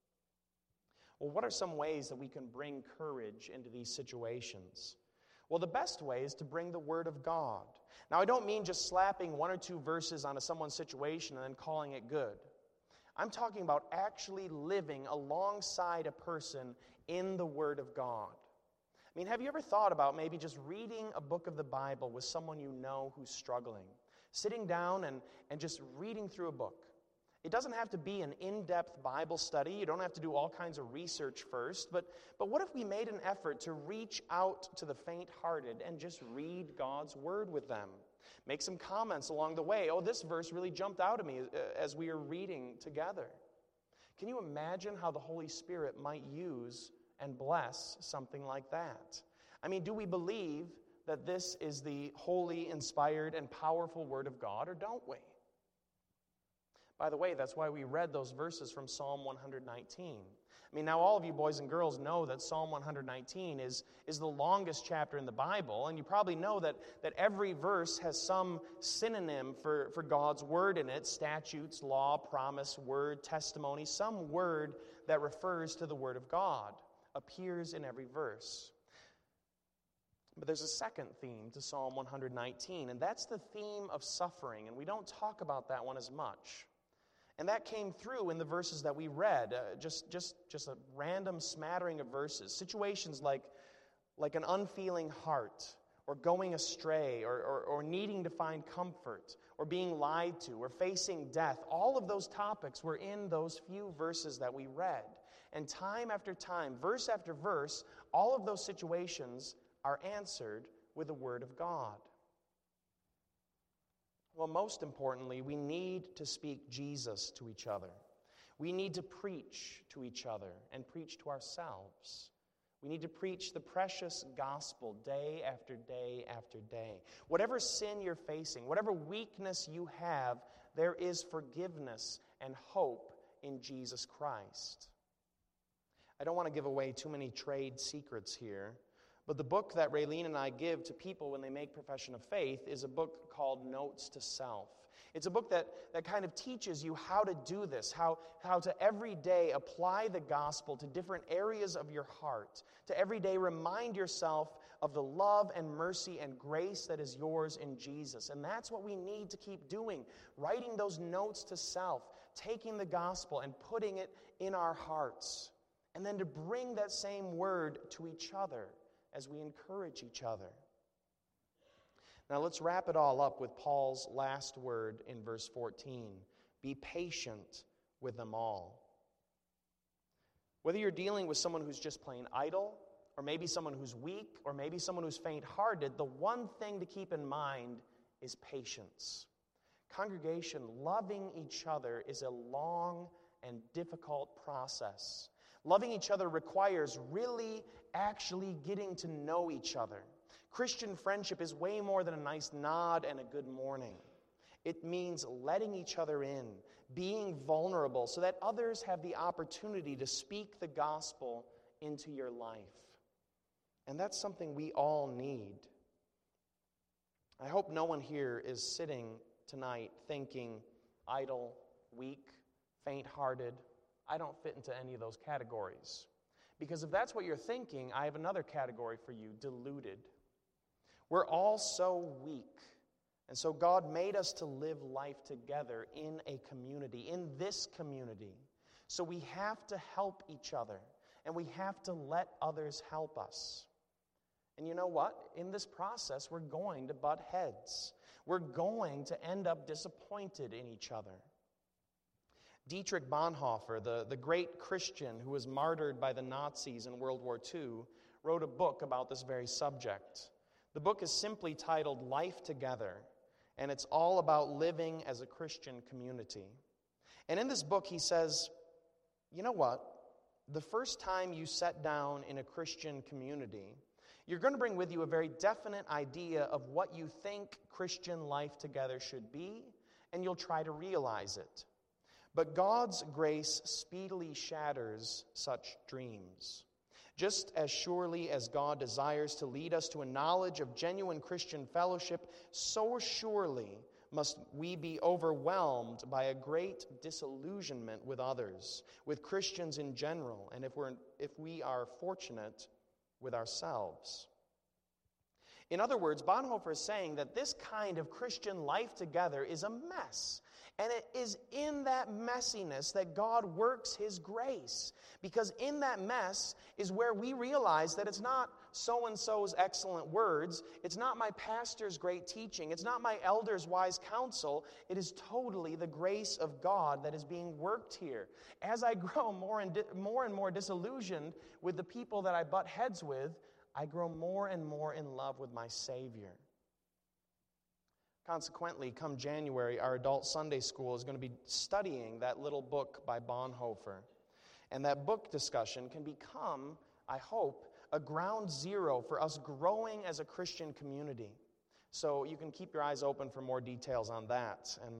Well, what are some ways that we can bring courage into these situations? Well, the best way is to bring the Word of God. Now, I don't mean just slapping one or two verses onto someone's situation and then calling it good. I'm talking about actually living alongside a person in the Word of God. I mean, have you ever thought about maybe just reading a book of the Bible with someone you know who's struggling? Sitting down and, and just reading through a book. It doesn't have to be an in-depth Bible study. You don't have to do all kinds of research first. But, but what if we made an effort to reach out to the faint-hearted and just read God's Word with them? Make some comments along the way. Oh, this verse really jumped out at me as we were reading together. Can you imagine how the Holy Spirit might use and bless something like that? I mean, do we believe that this is the holy, inspired, and powerful Word of God, or don't we? By the way, that's why we read those verses from Psalm one nineteen. I mean, now all of you boys and girls know that Psalm one nineteen is, is the longest chapter in the Bible, and you probably know that, that every verse has some synonym for, for God's Word in it: statutes, law, promise, word, testimony. Some word that refers to the Word of God appears in every verse. But there's a second theme to Psalm one nineteen, and that's the theme of suffering, and we don't talk about that one as much. And that came through in the verses that we read, uh, just, just, just a random smattering of verses. Situations like, like an unfeeling heart, or going astray, or, or, or needing to find comfort, or being lied to, or facing death. All of those topics were in those few verses that we read. And time after time, verse after verse, all of those situations are answered with the Word of God. Well, most importantly, we need to speak Jesus to each other. We need to preach to each other and preach to ourselves. We need to preach the precious gospel day after day after day. Whatever sin you're facing, whatever weakness you have, there is forgiveness and hope in Jesus Christ. I don't want to give away too many trade secrets here, but the book that Raylene and I give to people when they make profession of faith is a book called Notes to Self. It's a book that, that kind of teaches you how to do this, how, how to every day apply the gospel to different areas of your heart, to every day remind yourself of the love and mercy and grace that is yours in Jesus. And that's what we need to keep doing, writing those notes to self, taking the gospel and putting it in our hearts, and then to bring that same word to each other as we encourage each other. Now let's wrap it all up with Paul's last word in verse fourteen. Be patient with them all. Whether you're dealing with someone who's just plain idle, or maybe someone who's weak, or maybe someone who's faint-hearted, the one thing to keep in mind is patience. Congregation, loving each other is a long and difficult process. Loving each other requires really actually getting to know each other. Christian friendship is way more than a nice nod and a good morning. It means letting each other in, being vulnerable so that others have the opportunity to speak the gospel into your life. And that's something we all need. I hope no one here is sitting tonight thinking, idle, weak, faint-hearted. I don't fit into any of those categories. Because if that's what you're thinking, I have another category for you, deluded. We're all so weak. And so God made us to live life together in a community, in this community. So we have to help each other, and we have to let others help us. And you know what? In this process, we're going to butt heads. We're going to end up disappointed in each other. Dietrich Bonhoeffer, the, the great Christian who was martyred by the Nazis in World War Two, wrote a book about this very subject. The book is simply titled Life Together, and it's all about living as a Christian community. And in this book, he says, you know what? The first time you sit down in a Christian community, you're going to bring with you a very definite idea of what you think Christian life together should be, and you'll try to realize it. But God's grace speedily shatters such dreams. Just as surely as God desires to lead us to a knowledge of genuine Christian fellowship, so surely must we be overwhelmed by a great disillusionment with others, with Christians in general, and if we're if we are fortunate, with ourselves. In other words, Bonhoeffer is saying that this kind of Christian life together is a mess. And it is in that messiness that God works His grace. Because in that mess is where we realize that it's not so-and-so's excellent words, it's not my pastor's great teaching, it's not my elder's wise counsel, it is totally the grace of God that is being worked here. As I grow more and di- more and more disillusioned with the people that I butt heads with, I grow more and more in love with my Savior. Consequently, come January, our adult Sunday school is going to be studying that little book by Bonhoeffer. And that book discussion can become, I hope, a ground zero for us growing as a Christian community. So you can keep your eyes open for more details on that. And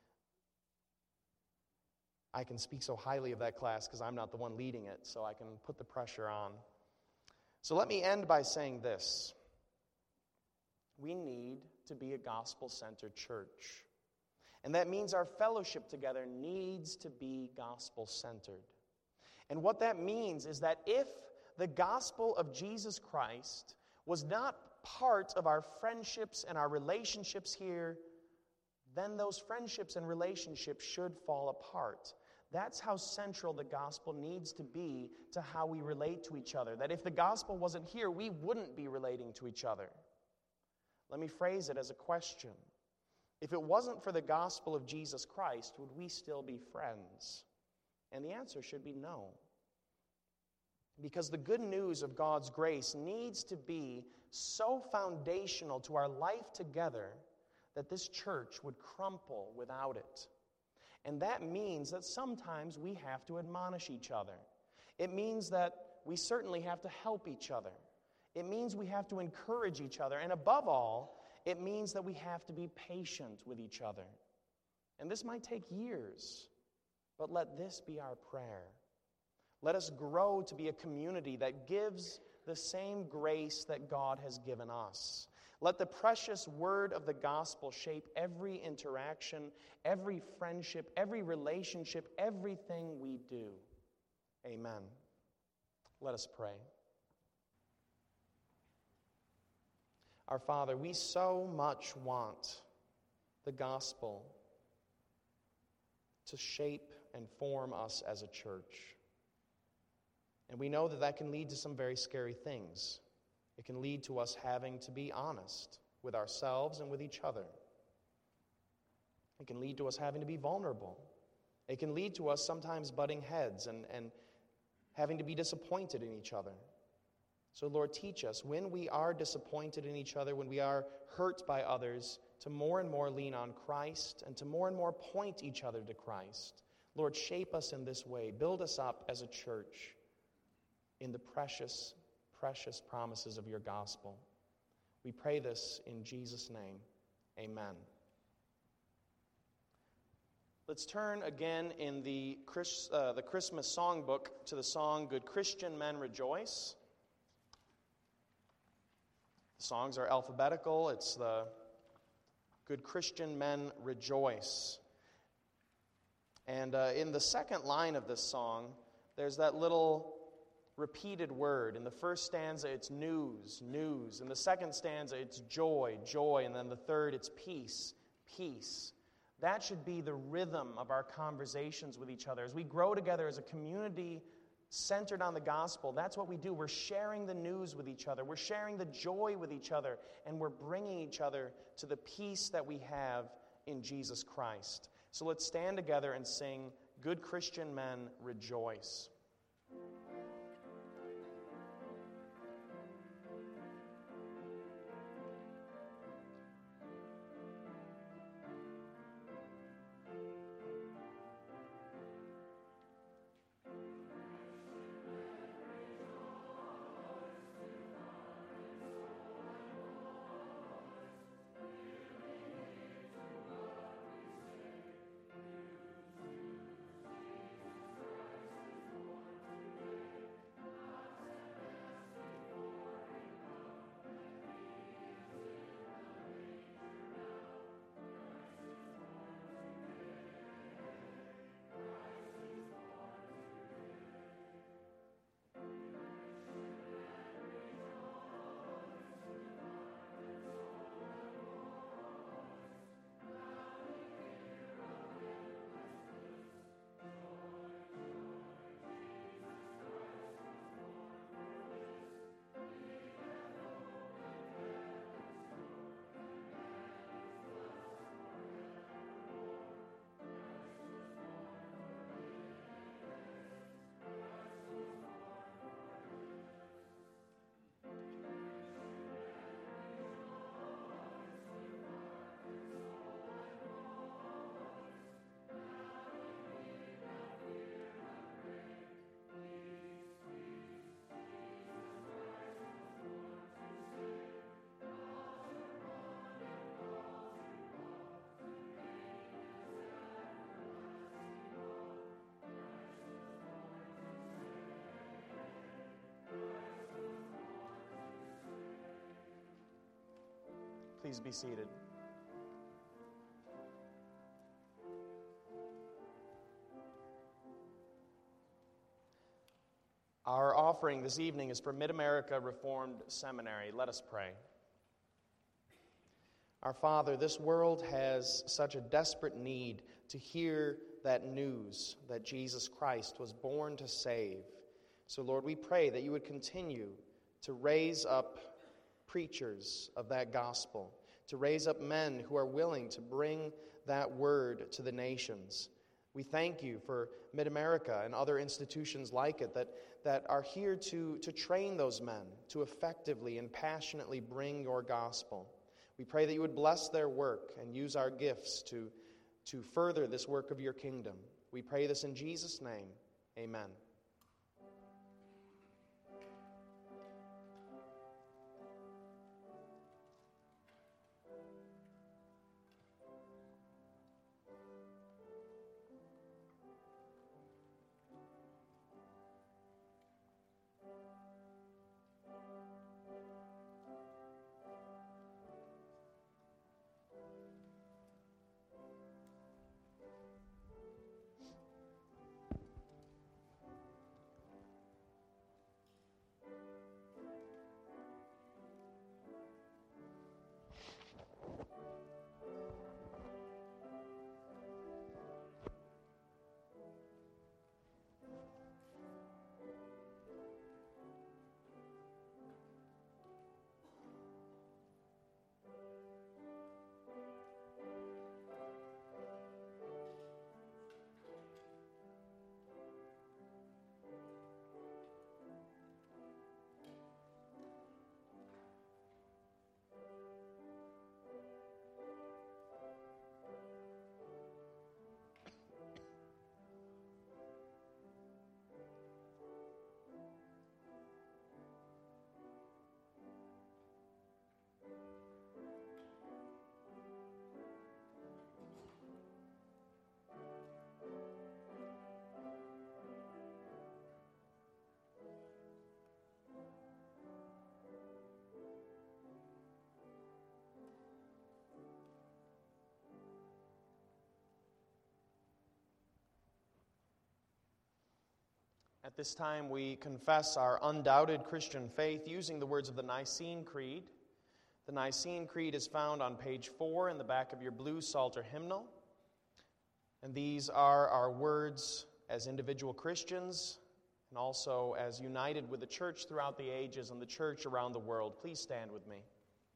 I can speak so highly of that class because I'm not the one leading it, so I can put the pressure on. So let me end by saying this. We need to be a gospel-centered church. And that means our fellowship together needs to be gospel-centered. And what that means is that if the gospel of Jesus Christ was not part of our friendships and our relationships here, then those friendships and relationships should fall apart. That's how central the gospel needs to be to how we relate to each other. That if the gospel wasn't here, we wouldn't be relating to each other. Let me phrase it as a question. If it wasn't for the gospel of Jesus Christ, would we still be friends? And the answer should be no. Because the good news of God's grace needs to be so foundational to our life together that this church would crumple without it. And that means that sometimes we have to admonish each other. It means that we certainly have to help each other. It means we have to encourage each other. And above all, it means that we have to be patient with each other. And this might take years, but let this be our prayer. Let us grow to be a community that gives the same grace that God has given us. Let the precious word of the gospel shape every interaction, every friendship, every relationship, everything we do. Amen. Let us pray. Our Father, we so much want the gospel to shape and form us as a church. And we know that that can lead to some very scary things. It can lead to us having to be honest with ourselves and with each other. It can lead to us having to be vulnerable. It can lead to us sometimes butting heads and, and having to be disappointed in each other. So, Lord, teach us when we are disappointed in each other, when we are hurt by others, to more and more lean on Christ and to more and more point each other to Christ. Lord, shape us in this way. Build us up as a church in the precious, precious promises of your gospel. We pray this in Jesus' name. Amen. Let's turn again in the, Chris, uh, the Christmas songbook to the song, Good Christian Men Rejoice. The songs are alphabetical. It's the Good Christian Men Rejoice. And uh, in the second line of this song, there's that little repeated word. In the first stanza, it's news, news. In the second stanza, it's joy, joy. And then the third, it's peace, peace. That should be the rhythm of our conversations with each other. As we grow together as a community centered on the gospel, that's what we do. We're sharing the news with each other. We're sharing the joy with each other. And we're bringing each other to the peace that we have in Jesus Christ. So let's stand together and sing, Good Christian Men Rejoice. Please be seated. Our offering this evening is for Mid-America Reformed Seminary. Let us pray. Our Father, this world has such a desperate need to hear that news that Jesus Christ was born to save. So, Lord, we pray that you would continue to raise up preachers of that gospel, to raise up men who are willing to bring that word to the nations. We thank you for Mid-America and other institutions like it that, that are here to, to train those men to effectively and passionately bring your gospel. We pray that you would bless their work and use our gifts to, to further this work of your kingdom. We pray this in Jesus' name. Amen. At this time, we confess our undoubted Christian faith using the words of the Nicene Creed. The Nicene Creed is found on page four in the back of your blue Psalter hymnal. And these are our words as individual Christians and also as united with the church throughout the ages and the church around the world. Please stand with me.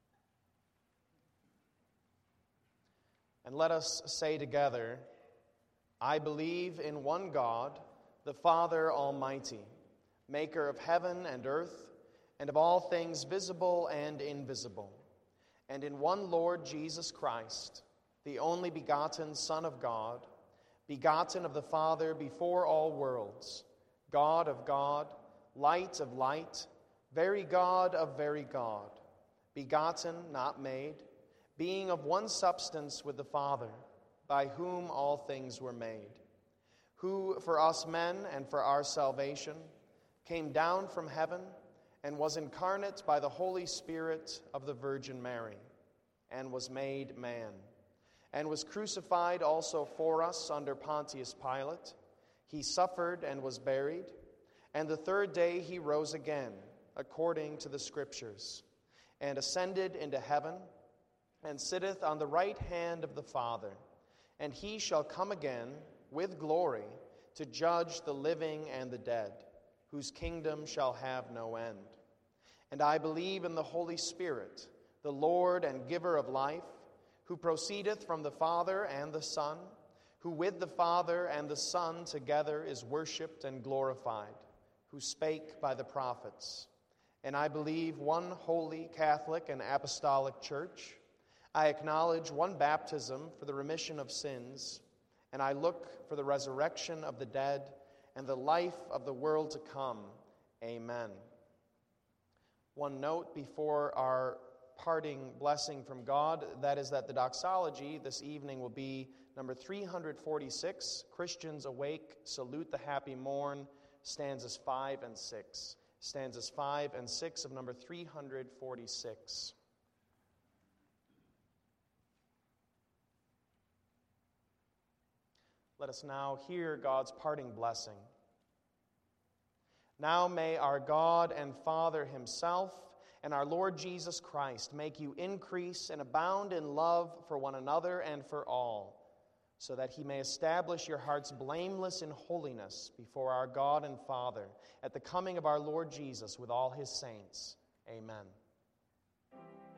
And let us say together, I believe in one God, the Father Almighty, maker of heaven and earth, and of all things visible and invisible, and in one Lord Jesus Christ, the only begotten Son of God, begotten of the Father before all worlds, God of God, light of light, very God of very God, begotten, not made, being of one substance with the Father, by whom all things were made, who for us men and for our salvation came down from heaven and was incarnate by the Holy Spirit of the Virgin Mary, and was made man, and was crucified also for us under Pontius Pilate. He suffered and was buried, and the third day he rose again, according to the Scriptures, and ascended into heaven, and sitteth on the right hand of the Father. And he shall come again with glory to judge the living and the dead, whose kingdom shall have no end. And I believe in the Holy Spirit, the Lord and giver of life, who proceedeth from the Father and the Son, who with the Father and the Son together is worshipped and glorified, who spake by the prophets. And I believe one holy, Catholic, and apostolic church. I acknowledge one baptism for the remission of sins, and I look for the resurrection of the dead and the life of the world to come. Amen. One note before our parting blessing from God, that is that the doxology this evening will be number three hundred forty-six, Christians Awake, Salute the Happy Morn, stanzas five and six. Stanzas five and six of number three hundred forty-six. Let us now hear God's parting blessing. Now may our God and Father himself and our Lord Jesus Christ make you increase and abound in love for one another and for all, so that he may establish your hearts blameless in holiness before our God and Father at the coming of our Lord Jesus with all his saints. Amen.